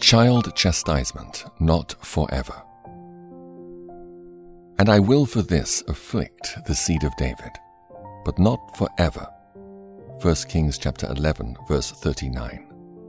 child chastisement, not forever. And I will for this afflict the seed of David, but not forever. 1 Kings chapter 11, verse 39.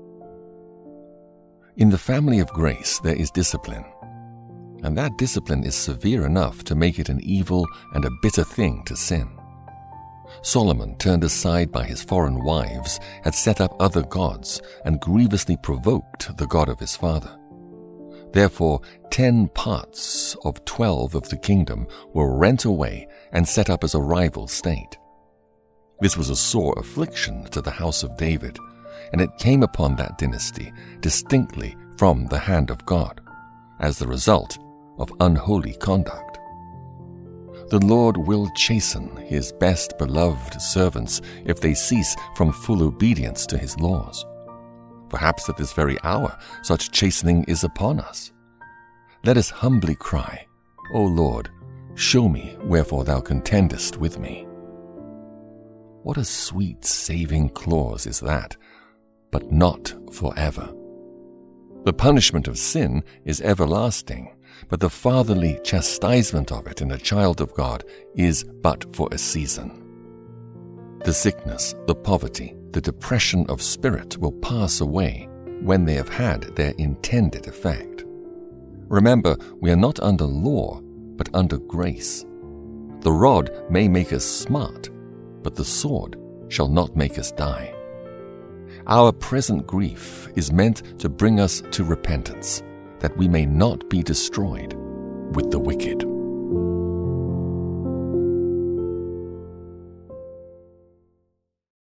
In the family of grace there is discipline, and that discipline is severe enough to make it an evil and a bitter thing to sin. Solomon, turned aside by his foreign wives, had set up other gods and grievously provoked the God of his father. Therefore 10 parts of 12 of the kingdom were rent away and set up as a rival state. This was a sore affliction to the house of David, and it came upon that dynasty distinctly from the hand of God, as the result of unholy conduct. The Lord will chasten his best beloved servants if they cease from full obedience to his laws. Perhaps at this very hour such chastening is upon us. Let us humbly cry, O Lord, show me wherefore thou contendest with me. What a sweet saving clause is that, but not forever. The punishment of sin is everlasting, but the fatherly chastisement of it in a child of God is but for a season. The sickness, the poverty, the depression of spirit will pass away when they have had their intended effect. Remember, we are not under law, but under grace. The rod may make us smart, but the sword shall not make us die. Our present grief is meant to bring us to repentance, that we may not be destroyed with the wicked.